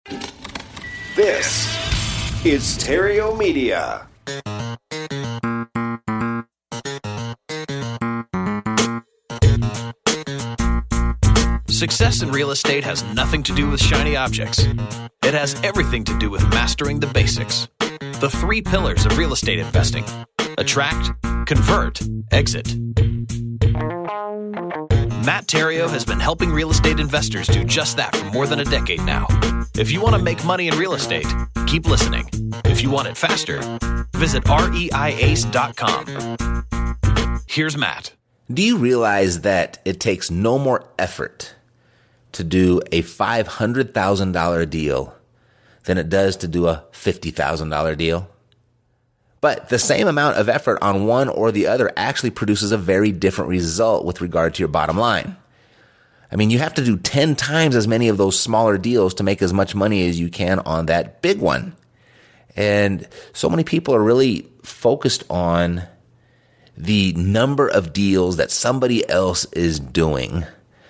This is Stereo Media. Success in real estate has nothing to do with shiny objects. It has everything to do with mastering the basics. The 3 pillars of real estate investing: attract, convert, exit. Matt Theriault has been helping real estate investors do just that for more than a decade now. If you want to make money in real estate, keep listening. If you want it faster, visit reiace.com. Here's Matt. Do you realize that it takes no more effort to do a $500,000 deal than it does to do a $50,000 deal? But the same amount of effort on one or the other actually produces a very different result with regard to your bottom line. I mean, you have to do 10 times as many of those smaller deals to make as much money as you can on that big one. And so many people are really focused on the number of deals that somebody else is doing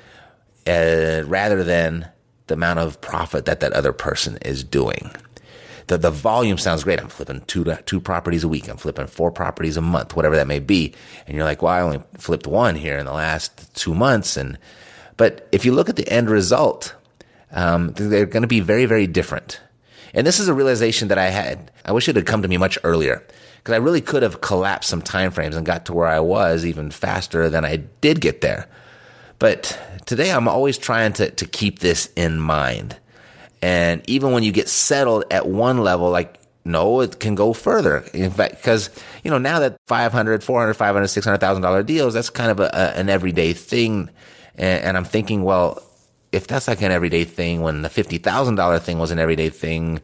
rather than the amount of profit that other person is doing. The volume sounds great. I'm flipping two properties a week. I'm flipping 4 properties a month, whatever that may be. And you're like, well, I only flipped 1 here in the last 2 months. But if you look at the end result, they're going to be very, very different. And this is a realization that I had. I wish it had come to me much earlier, because I really could have collapsed some time frames and got to where I was even faster than I did get there. But today I'm always trying to keep this in mind. And even when you get settled at one level, like, no, it can go further. In fact, because, now that $500, $400, $500, $600,000 deals, that's kind of an everyday thing. And I'm thinking, well, if that's like an everyday thing, when the $50,000 thing was an everyday thing,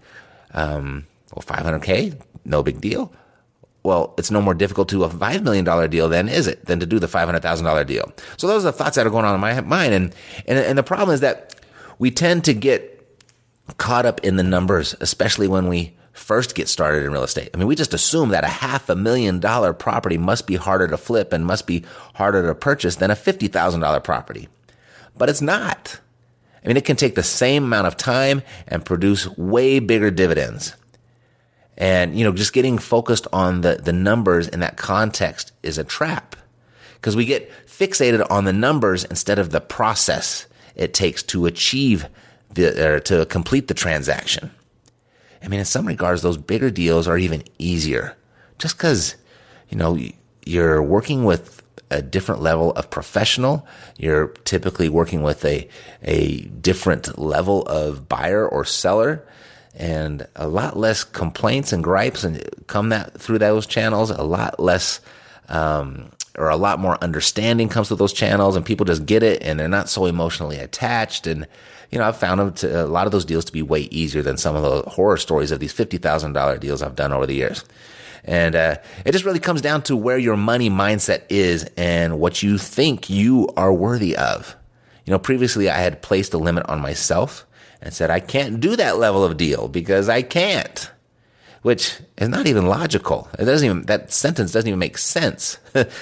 $500K, no big deal. Well, it's no more difficult to do a $5 million deal than to do the $500,000 deal. So those are the thoughts that are going on in my mind. And the problem is that we tend to get caught up in the numbers, especially when we first get started in real estate. I mean, we just assume that a $500,000 property must be harder to flip and must be harder to purchase than a $50,000 property. But it's not. I mean, it can take the same amount of time and produce way bigger dividends. And, just getting focused on the numbers in that context is a trap, because we get fixated on the numbers instead of the process it takes to achieve to complete the transaction. I mean, in some regards, those bigger deals are even easier, just because, you're working with a different level of professional. You're typically working with a different level of buyer or seller, and a lot less complaints and gripes and come through those channels. A lot less, or a lot more understanding comes through those channels, and people just get it, and they're not so emotionally attached. And I've found a lot of those deals to be way easier than some of the horror stories of these $50,000 deals I've done over the years. And it just really comes down to where your money mindset is and what you think you are worthy of. Previously I had placed a limit on myself and said, I can't do that level of deal because I can't, which is not even logical. That sentence doesn't even make sense,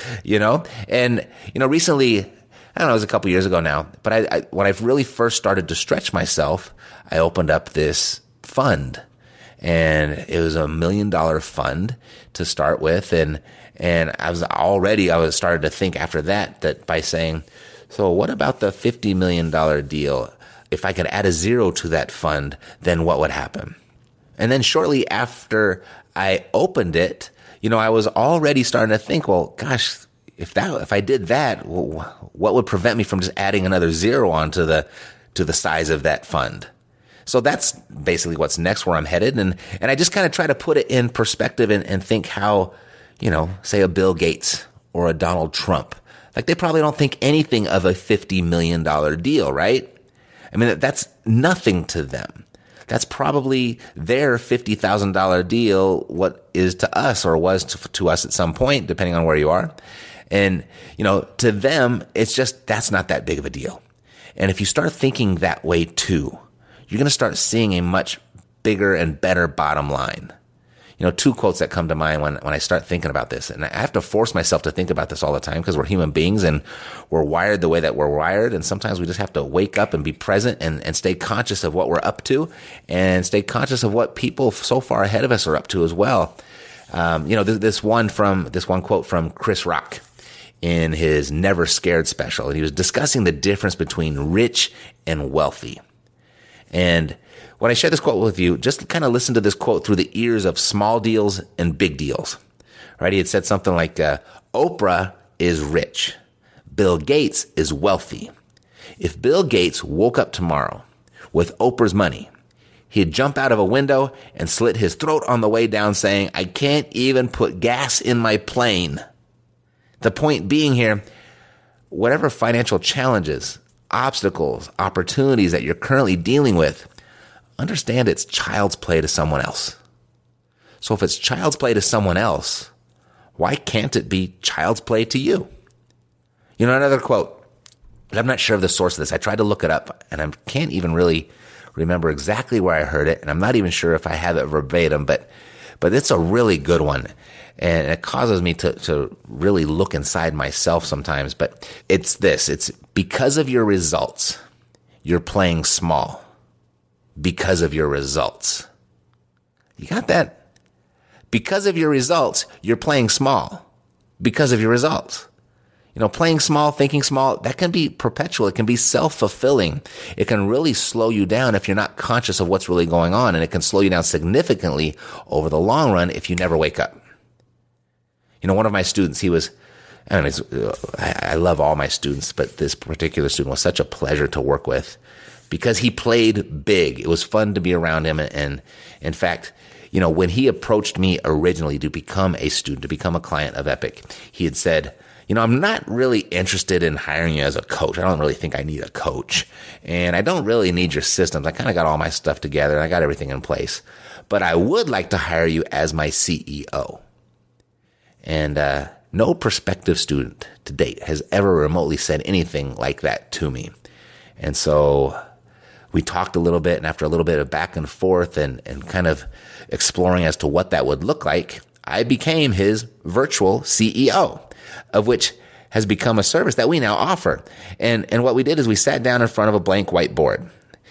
And, recently, I don't know, it was a couple years ago now, but when I really first started to stretch myself, I opened up this fund, and it was $1 million fund to start with. And I was started to think after that by saying, so what about the $50 million deal? If I could add a 0 to that fund, then what would happen? And then shortly after I opened it, I was already starting to think, well, gosh, if I did that, what would prevent me from just adding another 0 onto the size of that fund? So that's basically what's next, where I'm headed. And I just kind of try to put it in perspective and think how, say a Bill Gates or a Donald Trump, like they probably don't think anything of a $50 million deal, right? I mean, that's nothing to them. That's probably their $50,000 deal, what is to us, or was to us at some point, depending on where you are. And, to them, it's just, that's not that big of a deal. And if you start thinking that way too, you're going to start seeing a much bigger and better bottom line. two quotes that come to mind when I start thinking about this. And I have to force myself to think about this all the time because we're human beings and we're wired the way that we're wired. And sometimes we just have to wake up and be present and stay conscious of what we're up to and stay conscious of what people so far ahead of us are up to as well. This one quote from Chris Rock in his Never Scared special, and he was discussing the difference between rich and wealthy. And when I share this quote with you, just kind of listen to this quote through the ears of small deals and big deals. Right? He had said something like, Oprah is rich. Bill Gates is wealthy. If Bill Gates woke up tomorrow with Oprah's money, he'd jump out of a window and slit his throat on the way down saying, I can't even put gas in my plane. The point being here, whatever financial challenges, obstacles, opportunities that you're currently dealing with, understand it's child's play to someone else. So if it's child's play to someone else, why can't it be child's play to you? Another quote, I'm not sure of the source of this. I tried to look it up and I can't even really remember exactly where I heard it. And I'm not even sure if I have it verbatim, but it's a really good one. And it causes me to really look inside myself sometimes. But it's this. It's because of your results, you're playing small. Because of your results. You got that? Because of your results, you're playing small. Because of your results. Playing small, thinking small, that can be perpetual. It can be self-fulfilling. It can really slow you down if you're not conscious of what's really going on. And it can slow you down significantly over the long run if you never wake up. One of my students, I love all my students, but this particular student was such a pleasure to work with because he played big. It was fun to be around him. And in fact, when he approached me originally to become a student, to become a client of Epic, he had said, I'm not really interested in hiring you as a coach. I don't really think I need a coach. And I don't really need your systems. I kind of got all my stuff together and I got everything in place. But I would like to hire you as my CEO. And no prospective student to date has ever remotely said anything like that to me. And so we talked a little bit, and after a little bit of back and forth and kind of exploring as to what that would look like, I became his virtual CEO, of which has become a service that we now offer. And what we did is we sat down in front of a blank whiteboard,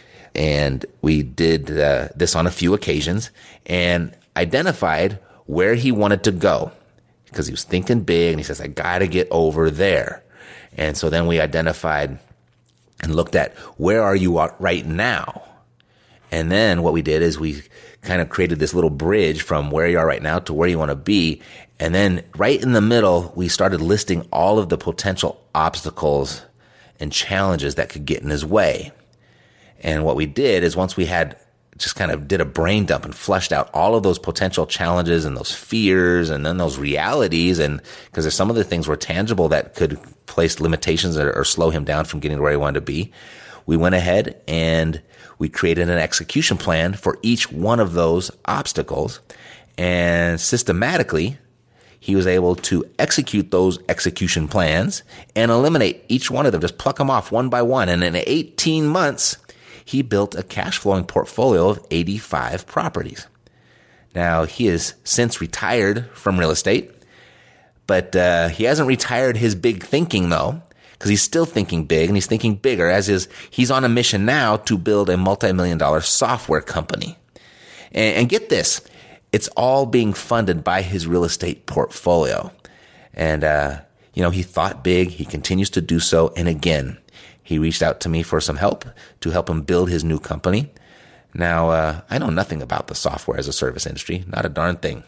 and we did this on a few occasions and identified where he wanted to go. Because he was thinking big, and he says, I got to get over there. And so then we identified and looked at where are you right now? And then what we did is we kind of created this little bridge from where you are right now to where you want to be. And then right in the middle, we started listing all of the potential obstacles and challenges that could get in his way. And what we did is once we had just kind of did a brain dump and flushed out all of those potential challenges and those fears and then those realities. And because there's some of the things were tangible that could place limitations or slow him down from getting to where he wanted to be. We went ahead and we created an execution plan for each one of those obstacles. And systematically, he was able to execute those execution plans and eliminate each one of them, just pluck them off one by one. And in 18 months, he built a cash flowing portfolio of 85 properties. Now, he has since retired from real estate, but he hasn't retired his big thinking, though, because he's still thinking big, and he's thinking bigger, he's on a mission now to build a multi-million-dollar software company. And get this, it's all being funded by his real estate portfolio. And, he thought big. He continues to do so. And again, he reached out to me for some help to help him build his new company. Now, I know nothing about the software as a service industry, not a darn thing.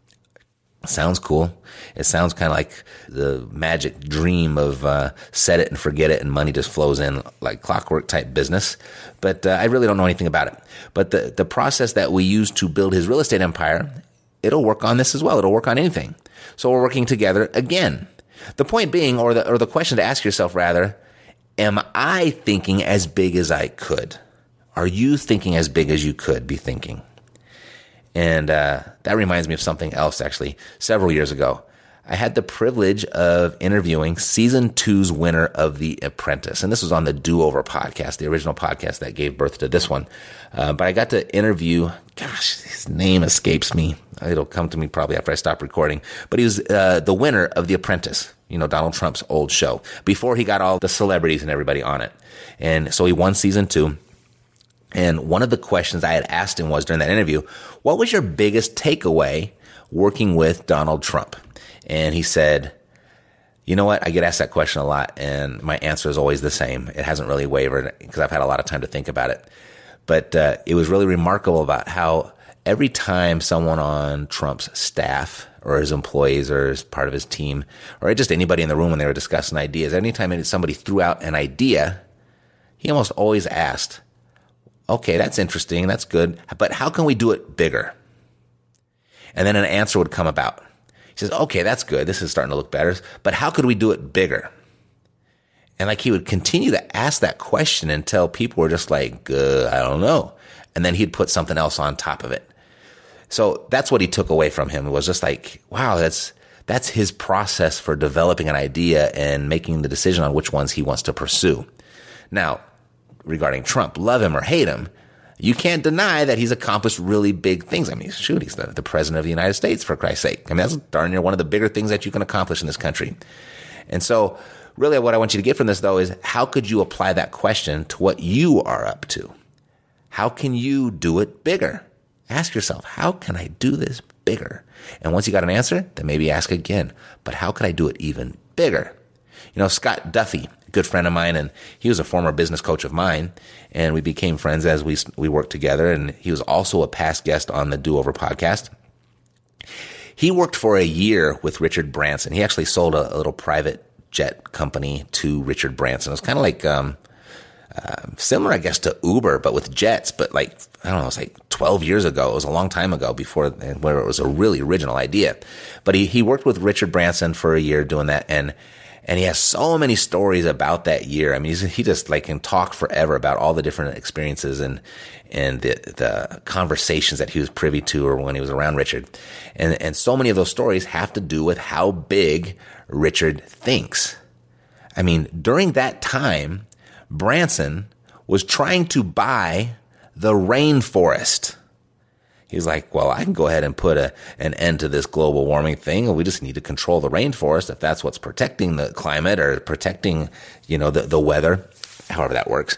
Sounds cool. It sounds kind of like the magic dream of set it and forget it and money just flows in like clockwork type business. But I really don't know anything about it. But the process that we use to build his real estate empire, it'll work on this as well. It'll work on anything. So we're working together again. The point being, or the question to ask yourself rather, am I thinking as big as I could? Are you thinking as big as you could be thinking? And that reminds me of something else, actually. Several years ago, I had the privilege of interviewing season 2's winner of The Apprentice. And this was on the Do-Over podcast, the original podcast that gave birth to this one. But I got to interview, gosh, his name escapes me. It'll come to me probably after I stop recording. But he was the winner of The Apprentice, Donald Trump's old show, before he got all the celebrities and everybody on it. And so he won season 2. And one of the questions I had asked him was during that interview, what was your biggest takeaway working with Donald Trump? And he said, you know what? I get asked that question a lot, and my answer is always the same. It hasn't really wavered because I've had a lot of time to think about it. But it was really remarkable about how every time someone on Trump's staff or his employees or as part of his team or just anybody in the room when they were discussing ideas, anytime somebody threw out an idea, he almost always asked, okay, that's interesting, that's good, but how can we do it bigger? And then an answer would come about. He says, okay, that's good. This is starting to look better. But how could we do it bigger? And he would continue to ask that question until people were just like, I don't know. And then he'd put something else on top of it. So that's what he took away from him. It was just like, wow, that's his process for developing an idea and making the decision on which ones he wants to pursue. Now, regarding Trump, love him or hate him, you can't deny that he's accomplished really big things. I mean, shoot, he's the president of the United States, for Christ's sake. I mean, that's darn near one of the bigger things that you can accomplish in this country. And so really what I want you to get from this, though, is how could you apply that question to what you are up to? How can you do it bigger? Ask yourself, how can I do this bigger? And once you got an answer, then maybe ask again, but how could I do it even bigger? Scott Duffy, a good friend of mine, and he was a former business coach of mine, and we became friends as we worked together, and he was also a past guest on the Do-Over podcast. He worked for a year with Richard Branson. He actually sold a little private jet company to Richard Branson. It was kind of like similar, I guess, to Uber, but with jets. But I don't know, it was like 12 years ago. It was a long time ago before where it was a really original idea. But he worked with Richard Branson for a year doing that, and he has so many stories about that year. I mean, he just can talk forever about all the different experiences and the conversations that he was privy to or when he was around Richard. And so many of those stories have to do with how big Richard thinks. I mean, during that time, Branson was trying to buy the rainforest. He's like, well, I can go ahead and put an end to this global warming thing. We just need to control the rainforest if that's what's protecting the climate or protecting, the weather, however that works.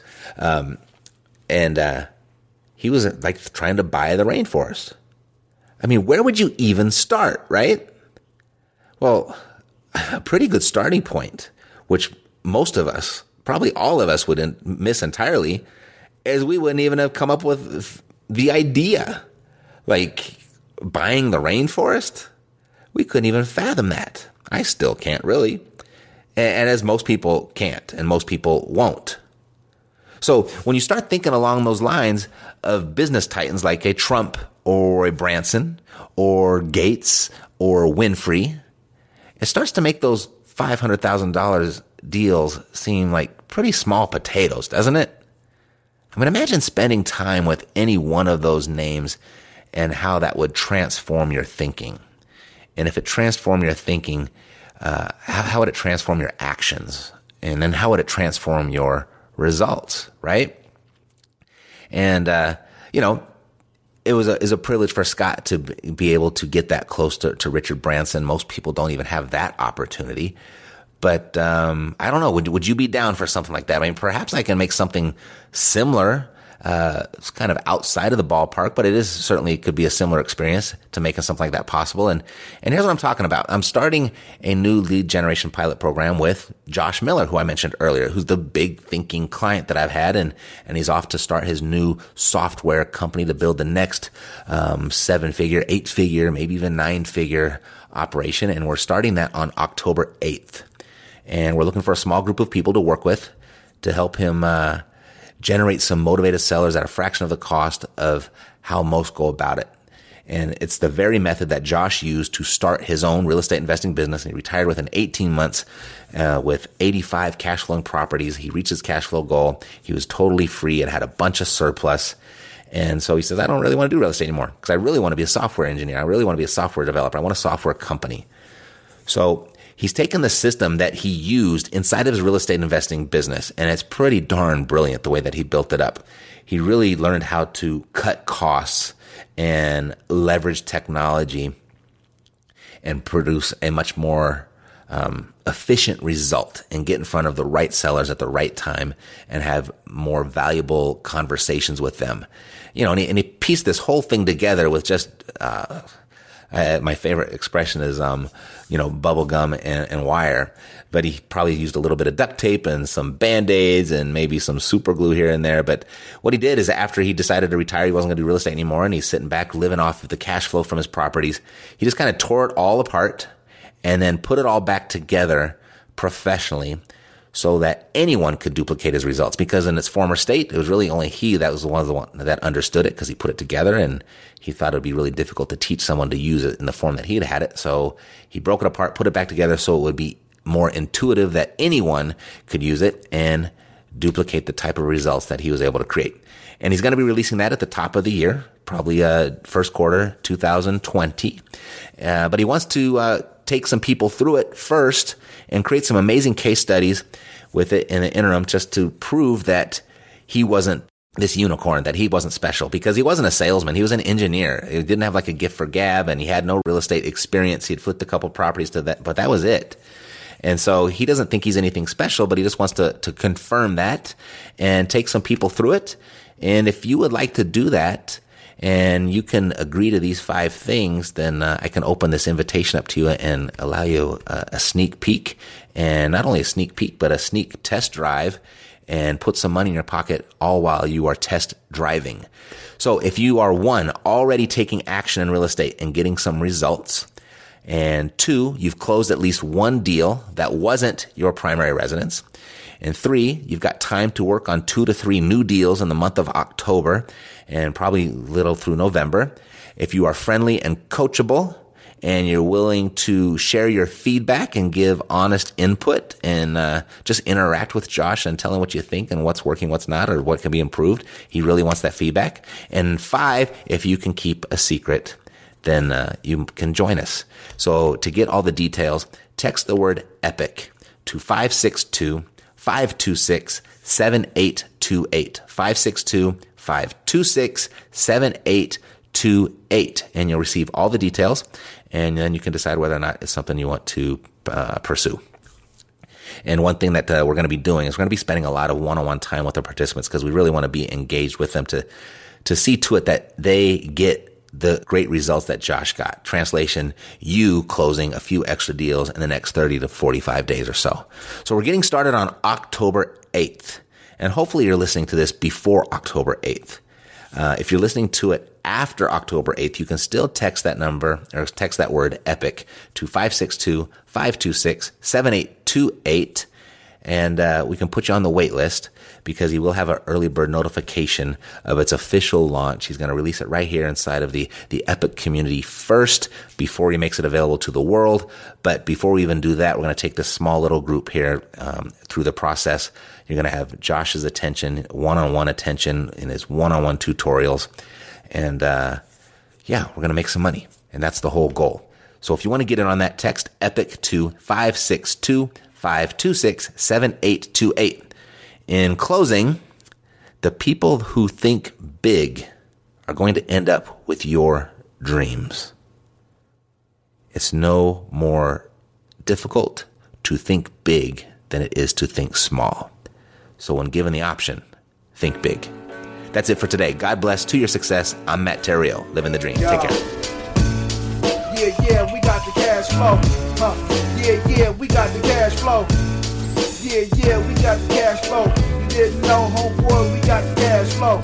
He was trying to buy the rainforest. I mean, where would you even start, right? Well, a pretty good starting point, which most of us, probably all of us, would miss entirely, is we wouldn't even have come up with the idea. Buying the rainforest? We couldn't even fathom that. I still can't really. And as most people can't, and most people won't. So when you start thinking along those lines of business titans like a Trump or a Branson or Gates or Winfrey, it starts to make those $500,000 deals seem like pretty small potatoes, doesn't it? I mean, imagine spending time with any one of those names and how that would transform your thinking. And if it transformed your thinking, how would it transform your actions? And then how would it transform your results, right? And, it was a privilege for Scott to be able to get that close to Richard Branson. Most people don't even have that opportunity. But I don't know, would you be down for something like that? I mean, perhaps I can make something similar. It's kind of outside of the ballpark, but it certainly could be a similar experience to making something like that possible. And here's what I'm talking about. I'm starting a new lead generation pilot program with Josh Miller, who I mentioned earlier, who's the big thinking client that I've had. And he's off to start his new software company to build the next 7-figure, 8-figure, maybe even 9-figure operation. And we're starting that on October 8th. And we're looking for a small group of people to work with to help him generate some motivated sellers at a fraction of the cost of how most go about it. And it's the very method that Josh used to start his own real estate investing business. And he retired within 18 months with 85 cash flowing properties. He reached his cash flow goal. He was totally free and had a bunch of surplus. And so he says, I don't really want to do real estate anymore because I really want to be a software engineer. I really want to be a software developer. I want a software company. So he's taken the system that he used inside of his real estate investing business, and it's pretty darn brilliant the way that he built it up. He really learned how to cut costs and leverage technology and produce a much more efficient result and get in front of the right sellers at the right time and have more valuable conversations with them. And he pieced this whole thing together with just my favorite expression is bubble gum and wire, but he probably used a little bit of duct tape and some Band-Aids and maybe some super glue here and there. But what he did is, after he decided to retire, he wasn't going to do real estate anymore, and he's sitting back living off of the cash flow from his properties. He just kind of tore it all apart and then put it all back together professionally so that anyone could duplicate his results. Because in its former state, it was really only he that was the one that understood it, because he put it together, and he thought it would be really difficult to teach someone to use it in the form that he had it. So he broke it apart, put it back together so it would be more intuitive, that anyone could use it and duplicate the type of results that he was able to create. And he's going to be releasing that at the top of the year, probably first quarter 2020. But he wants to take some people through it first and create some amazing case studies with it in the interim, just to prove that he wasn't this unicorn, that he wasn't special, because he wasn't a salesman. He was an engineer. He didn't have like a gift for gab, and he had no real estate experience. He had flipped a couple properties to that, but that was it. And so he doesn't think he's anything special, but he just wants to confirm that and take some people through it. And if you would like to do that, and you can agree to these 5 things, then I can open this invitation up to you and allow you a sneak peek, and not only a sneak peek, but a sneak test drive, and put some money in your pocket all while you are test driving. So if you are, 1, already taking action in real estate and getting some results, and 2, you've closed at least 1 deal that wasn't your primary residence, and 3, you've got time to work on 2 to 3 new deals in the month of October, and probably little through November. If you are friendly and coachable, and you're willing to share your feedback and give honest input, and just interact with Josh and tell him what you think and what's working, what's not, or what can be improved. He really wants that feedback. And 5, if you can keep a secret, then you can join us. So to get all the details, text the word EPIC to 562-526-7828. 562-526-7828. And you'll receive all the details, and then you can decide whether or not it's something you want to pursue. And one thing that we're going to be doing is we're going to be spending a lot of one-on-one time with the participants, because we really want to be engaged with them to see to it that they get the great results that Josh got. Translation, you closing a few extra deals in the next 30 to 45 days or so. So we're getting started on October 8th. And hopefully you're listening to this before October 8th. If you're listening to it after October 8th, you can still text that number, or text that word EPIC to 562-526-7828. And we can put you on the wait list, because he will have an early bird notification of its official launch. He's going to release it right here inside of the EPIC community first, before he makes it available to the world. But before we even do that, we're going to take this small little group here through the process. You're going to have Josh's attention, one-on-one attention in his one-on-one tutorials. And we're going to make some money. And that's the whole goal. So if you want to get in on that, text EPIC to 562-526-7828. In closing, the people who think big are going to end up with your dreams. It's no more difficult to think big than it is to think small. So when given the option, think big. That's it for today. God bless. To your success. I'm Matt Theriault, living the dream. Take care. Yeah, we got the cash flow. Yeah, we got the cash flow. Yeah, we got the cash flow. You didn't know, homeboy, we got the cash flow.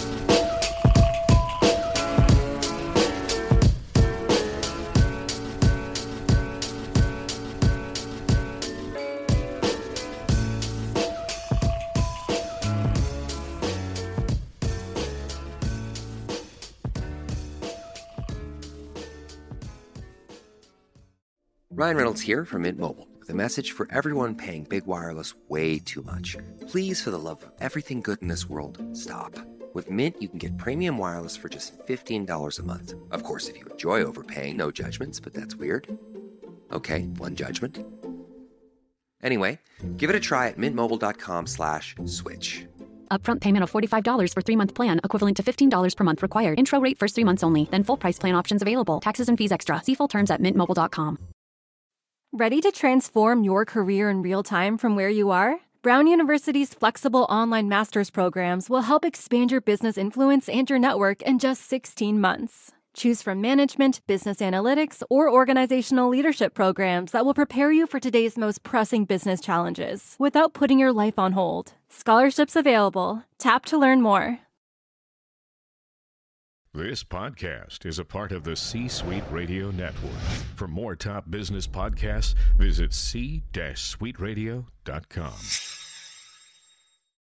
Ryan Reynolds here from Mint Mobile, with a message for everyone paying big wireless way too much. Please, for the love of everything good in this world, stop. With Mint, you can get premium wireless for just $15 a month. Of course, if you enjoy overpaying, no judgments, but that's weird. Okay, one judgment. Anyway, give it a try at mintmobile.com/switch. Upfront payment of $45 for 3-month plan, equivalent to $15 per month required. Intro rate first 3 months only, then full price plan options available. Taxes and fees extra. See full terms at mintmobile.com. Ready to transform your career in real time from where you are? Brown University's flexible online master's programs will help expand your business influence and your network in just 16 months. Choose from management, business analytics, or organizational leadership programs that will prepare you for today's most pressing business challenges without putting your life on hold. Scholarships available. Tap to learn more. This podcast is a part of the C-Suite Radio Network. For more top business podcasts, visit c-suiteradio.com.